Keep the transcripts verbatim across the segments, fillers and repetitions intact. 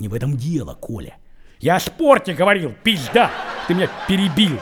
Не в этом дело, Коля. Я о спорте говорил, пизда! Ты меня перебил.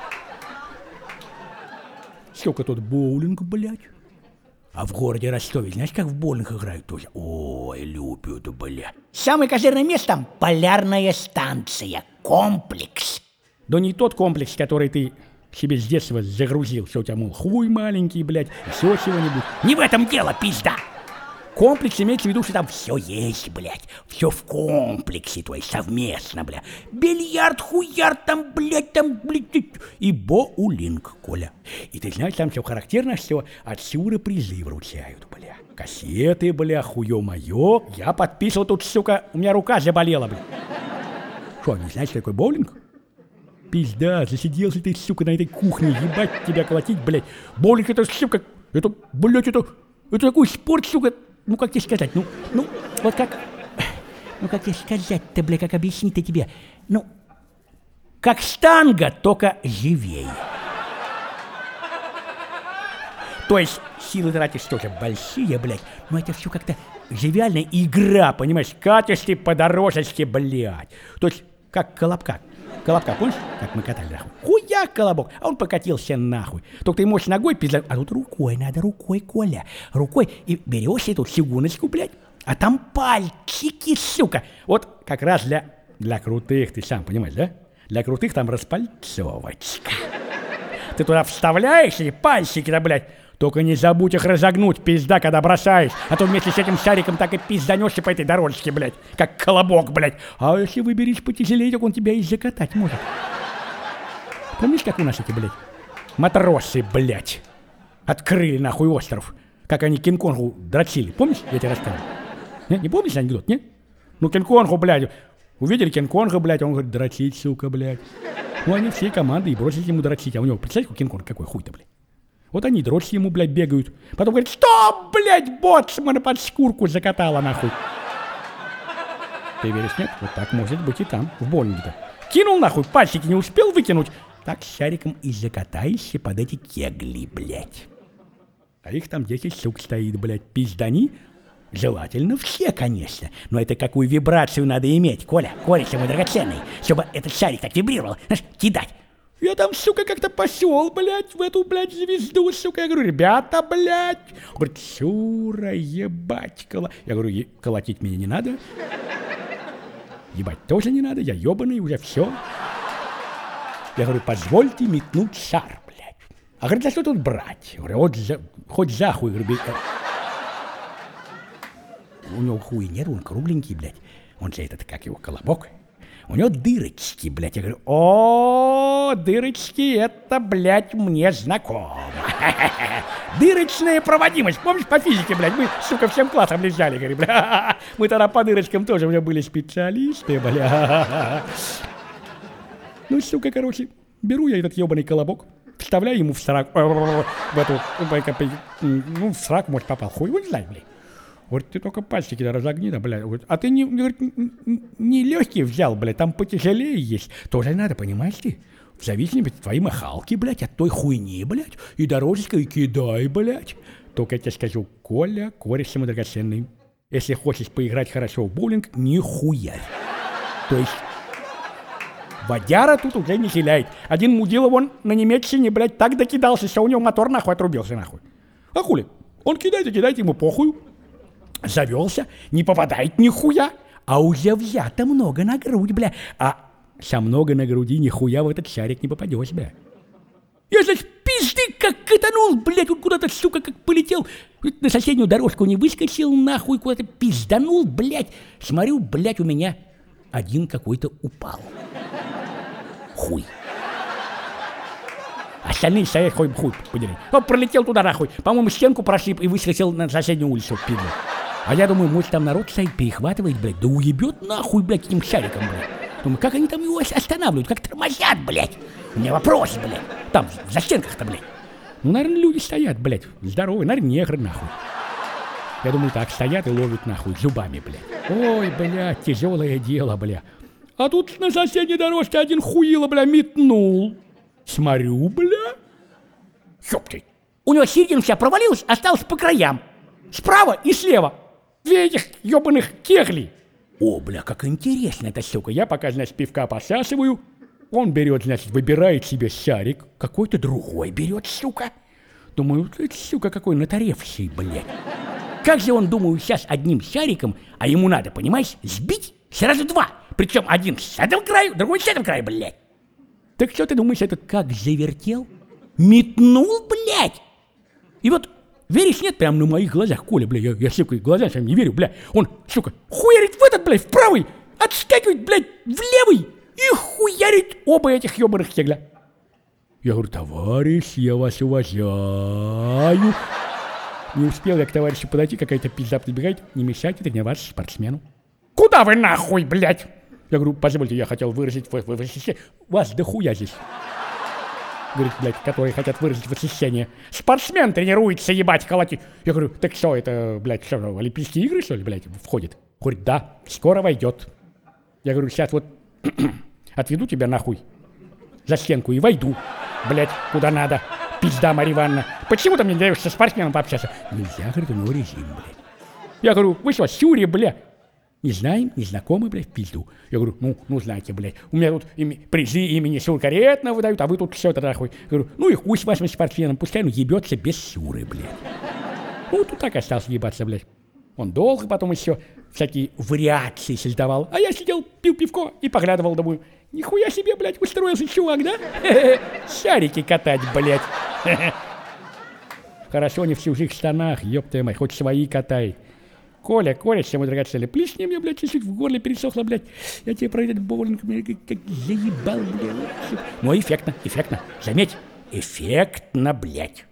Сколько тут боулинг, блядь? А в городе Ростове, знаешь, как в боулинг играют тоже? Ой, любят, блядь. Самое козырное место там полярная станция, комплекс. Да не тот комплекс, который ты себе с детства загрузил, что у тебя, мол, хуй маленький, блядь, еще чего-нибудь. Не в этом дело, пизда. Комплекс имеется в виду, что там Все есть, блядь, все в комплексе, то есть совместно, блядь. Бильярд, хуярд, там, блядь, там, блядь, и боулинг, Коля. И ты знаешь, там все характерно, что отсюда призы вручают, бля. Кассеты, бля, хуё-моё. Я подписывал тут, сука, у меня рука заболела, бля. Что, не знаешь, что такое боулинг? Пизда, засиделся ты, сука, на этой кухне, ебать тебя колотить, блядь. Боулинг это, сука, это, блядь, это, это такой спорт, сука. Ну, как тебе сказать, ну, ну, вот как, ну, как тебе сказать-то, бля, как объяснить-то тебе, ну, как штанга, только живее. То есть силы тратишь тоже большие, блядь, но это все как-то живиальная игра, понимаешь, катишь ты по дорожечке, блядь. То есть как колобка. Колобка, помнишь, как мы катали нахуй? Хуя колобок, а он покатился нахуй. Только ты можешь ногой пиздать, а тут рукой надо, рукой, Коля. Рукой, и берешь эту чугуночку, блядь, а там пальчики, сука. Вот как раз для, для крутых, ты сам понимаешь, да? Для крутых там распальцовочка. Ты туда вставляешь эти пальчики-то, блядь, только не забудь их разогнуть, пизда, когда бросаешь. А то вместе с этим шариком так и пизданешься по этой дорожке, блядь. Как колобок, блядь. А если выберешь потяжелее, так он тебя и закатать может. Помнишь, как у нас эти, блядь, матросы, блядь, открыли нахуй остров? Как они Кинг-Конгу дрочили. Помнишь, я тебе рассказывал? Не, не помнишь анекдот, не? Ну, Кинг-Конгу, блядь, увидели Кинг-Конга, блядь, он говорит, дрочить, сука, блядь. Ну, они всей командой и бросили ему дрочить. А у него, представляешь, Кинг-Конг какой хуй-то, блядь. Вот они дрочь ему, блядь, бегают. Потом говорят, что, блядь, боцмана под шкурку закатала, нахуй. Ты веришь, нет? Вот так может быть и там, в боулинге-то. Кинул, нахуй, пальчики не успел выкинуть. Так шариком и закатаешься под эти кегли, блядь. А их там десять штук стоит, блядь, пиздани. Желательно все, конечно. Но это какую вибрацию надо иметь, Коля, кореш мой драгоценный, чтобы этот шарик так вибрировал, знаешь, кидать. Я там, сука, как-то пошел, блядь, в эту, блядь, звезду, сука. Я говорю, ребята, блядь. Он говорит, Шура, ебать, кола... Я говорю, е- колотить меня не надо. Ебать тоже не надо, я ебаный, уже все. Я говорю, позвольте метнуть шар, блядь. А говорит, за что тут брать? Я говорю, вот за... хоть за хуй, говорю, у него хуя нет, он кругленький, блядь. Он же этот, как его, колобок. У него дырочки, блядь. Я говорю, о, дырочки, это, блядь, мне знакомо. Дырочная проводимость. Помнишь, по физике, блядь, мы, сука, всем классом лежали, говорю, бля. Мы тогда по дырочкам тоже уже были специалисты, бля. Ну, сука, короче, беру я этот ебаный колобок, вставляю ему в сраку, в эту, ну, в сраку, может, попал. Хуй, вот знай, блядь. Говорит, ты только пальчики да разогни, да, блядь. Говорит, а ты не, говорит, не легкий взял, блядь, там потяжелее есть. Тоже надо, понимаешь ты? В зависимости от твоей махалки, блядь, от той хуйни, блядь, и дорожечка, и кидай, блядь. Только я тебе скажу, Коля, кореш мой драгоценный, если хочешь поиграть хорошо в боулинг, нихуя. То есть водяра тут уже не хиляет. Один мудила вон на немецкине, блядь, так докидался, что у него мотор нахуй отрубился, нахуй. А хули? Он кидает и кидает, ему похуй. Завелся, не попадает нихуя, а уже взято много на грудь, бля. А со много на груди нихуя в этот шарик не попадешь, бля. Я, значит, пизды как катанул, блядь, он куда-то, сука, как полетел. На соседнюю дорожку не выскочил, нахуй, куда-то пизданул, блядь. Смотрю, блядь, у меня один какой-то упал. Хуй. Остальные стоят, хуй, хуй, подери. Он пролетел туда, нахуй. По-моему, стенку прошиб и выскочил на соседнюю улицу, пизду. А я думаю, может, там народ стоит, перехватывает, блядь, да уебет нахуй, блядь, этим шариком, блядь. Думаю, как они там его останавливают, как тормозят, блядь. У меня вопрос, блядь. Там, за стенках-то, блядь. Ну, наверное, люди стоят, блядь, здоровые, наверное, негры, нахуй. Я думаю, так, стоят и ловят, нахуй, зубами, блядь. Ой, блядь, тяжелое дело, блядь. А тут на соседней дорожке один хуило, блядь, метнул. Смотрю, бля. Ёпты. У него середина вся провалилась, осталась по краям. Справа и слева. Две этих ёбаных кегли. о, бля, как интересно эта сука. Я пока, значит, пивка посасываю. Он берет, значит, выбирает себе шарик. Какой-то другой берет, сука. Думаю, это, сука, какой натаревший, блядь. Как же он, думаю, сейчас одним шариком, а ему надо, понимаешь, сбить сразу два. Причем один с этого краю, другой с этого края, блядь. Так что ты думаешь, это как завертел? Метнул, блядь. И вот, веришь, нет, прям на моих глазах, Коля, бля, я, я сука, глазам своим не верю, бля. Он, сука, хуярит в этот, блядь, в правый, отскакивает, блядь, в левый и хуярит оба этих ебаных кегля. Я говорю, товарищ, я вас уважаю. Не успел я к товарищу подойти, какая-то пизда прибегает. Не мешайте тренироваться спортсмену. Куда вы нахуй, блядь? Я говорю, позвольте, я хотел выразить восхищение. Вас дохуя здесь. Говорит, блядь, которые хотят выразить восхищение. Спортсмен тренируется, ебать, колоти. Я говорю, так что, это, блядь, что, Олимпийские игры, что ли, блядь, входит? Говорит, да, скоро войдет. Я говорю, сейчас вот отведу тебя нахуй за стенку и войду, блядь, куда надо. Пизда, Марья Ивановна. Почему ты мне не даешь со спортсменом пообщаться? Нельзя, говорит, у него режим, блядь. Я говорю, вы что, Сюрия, блядь? Не знаем, не знакомы, блядь, в пизду. Я говорю, ну, ну, знаете, блядь, у меня тут ими, призы имени Сюркаретна выдают, а вы тут все это нахуй. Я говорю, ну и хуй с вашим спортсменом, пускай он ебется без Сюры, блядь. Ну, тут так остался ебаться, блядь. Он долго потом еще всякие вариации создавал, а я сидел, пил пивко и поглядывал, думаю, нихуя себе, блядь, устроился чувак, да? Шарики катать, блядь. Хорошо, не в чужих штанах, ёпта мать, хоть свои катай. Коля, Коля, все мой драгоценный, плесни мне, блядь, чуть-чуть в горле пересохло, блядь. Я тебе про этот боулинг, как, как заебал, блядь. Но эффектно, эффектно, заметь, эффектно, блядь.